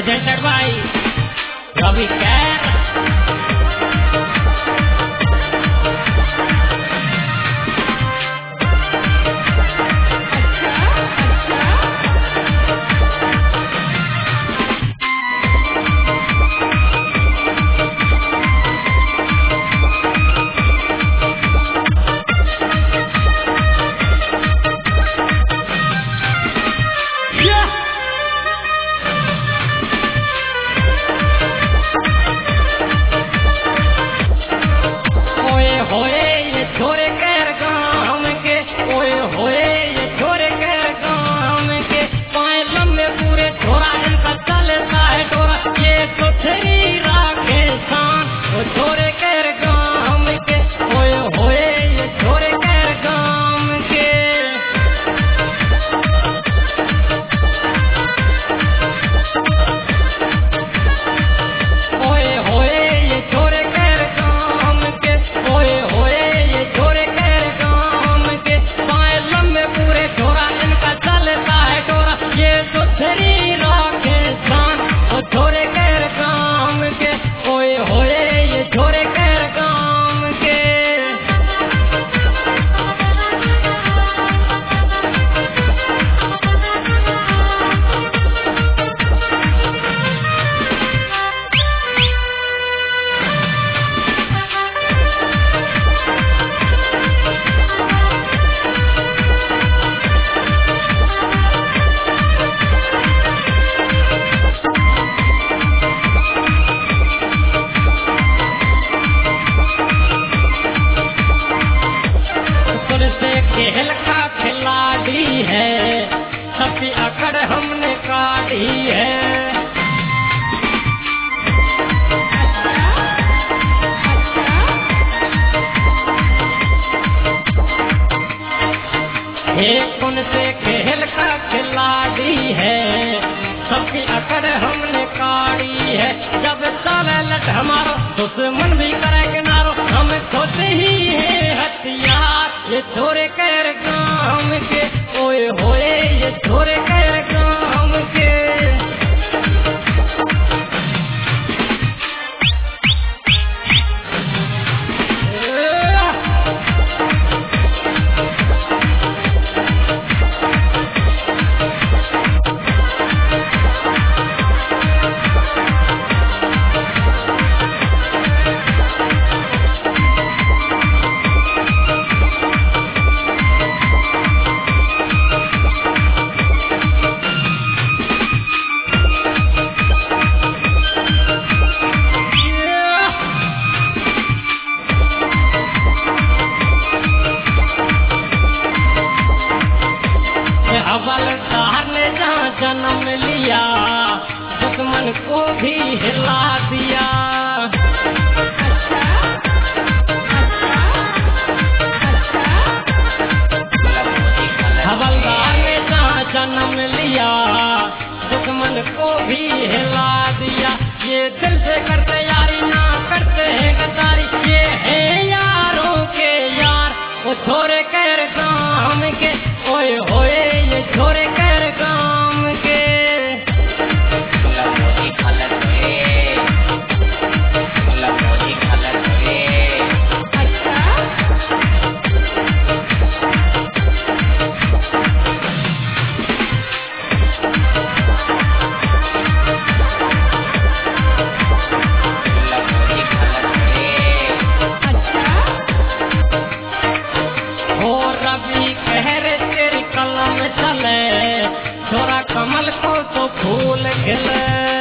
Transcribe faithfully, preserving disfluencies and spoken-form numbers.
presented by Ravi Kher. खेल का खिलाड़ी है, सबकी अकड़ हमने काटी है। एक कौन से खेल का खिलाड़ी है, सबकी अकड़ हमने काटी है। जब चले लट हमारो दुश्मन भी करे किनारो, हम खुद ही है हथियार। ये छोरे कर गाँव के ओए होए, ये छोरे कर गाँव के। हवलदार ने जहाँ जन्म लिया, दुश्मन को भी हिला दिया। हवलदार ने जहाँ जन्म लिया, दुश्मन को भी हिला दिया। ये दिल से करते यारी, ना करते हैं गद्दारी। ये है यारों के यार, वो छोरे कर गाँव के ओए होए, ये छोरे कर गाँव के। मोदी खालत है, मोदी खालत है। अच्छा मोदी खालत है। अच्छा हो रवि कहरे तेरी कलम चले, छोरा कमल को तो फूल खिले।